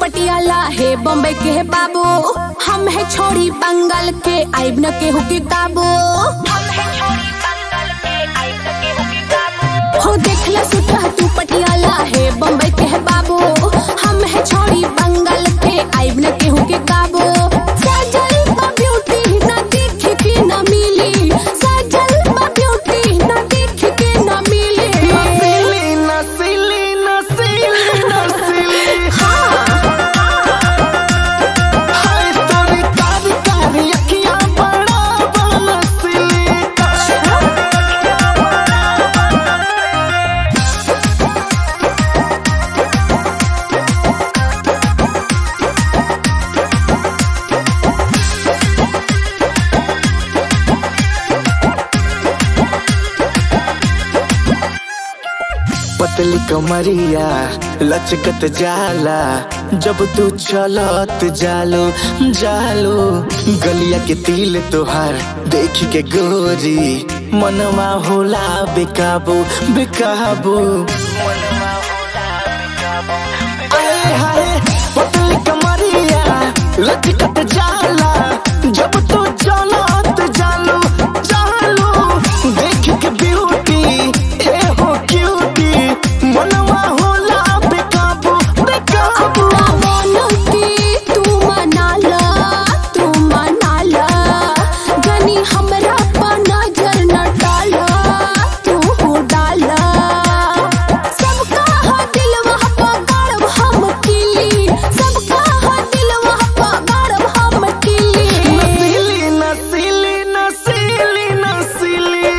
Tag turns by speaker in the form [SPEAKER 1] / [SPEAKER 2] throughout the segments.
[SPEAKER 1] पटियाला है बॉम्बे के है बाबू, हम है छोड़ी बंगाल के आइब न केहू के काबू। हो देखला सुठा तू पटियाला है बॉम्बे के है बाबू, हम है छोड़ी बंगाल के आइब न केहू के काबू। सजल बा ब्यूटी ना देख के ना मिली, सजल बा ब्यूटी ना देख के ना मिली।
[SPEAKER 2] नसीली नसीली नसीली नसीली हाय तोरी कारी कारी अखियां बड़ा नसीली। पतली कमरिया लचकत जाला जब तू चलत जालो जालो, गलिया के तिल तोहार देख के गोरी मनवा होला बेकाबू बेकाबू। आए हाय पतली कमरिया लचकत जाला जब तू चलत जालो जालो, देख के ब्यूटी ए हो क्यूटी मनवा होला बेकाबू बेकाबू।
[SPEAKER 1] अपना मन के तू मनाला, तू मनाला, गनी हमरा पर नजर न डाला, तू हो डाला। सबका हा दिलवा पर गाड़ब हम किली, सबका हा दिलवा पर गाड़ब हम किली।
[SPEAKER 2] नसीली नसीली नसीली नसीली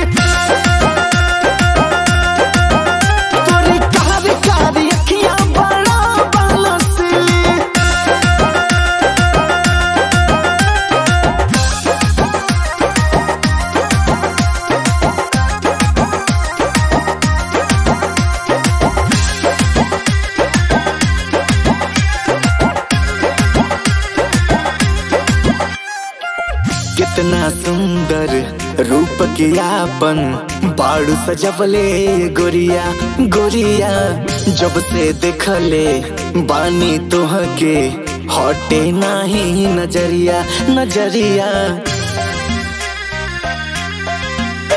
[SPEAKER 2] तोरी कारी कारी अखियां बड़ा नसीली। कितना सुंदर रूप के आपन बाड़ू सजवले गोरिया गोरिया, जब से देखले बानी तोह के हटे नाही नजरिया नजरिया।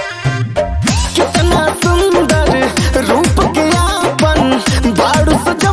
[SPEAKER 2] कितना सुंदर रूप के आपन बाड़ू सजवले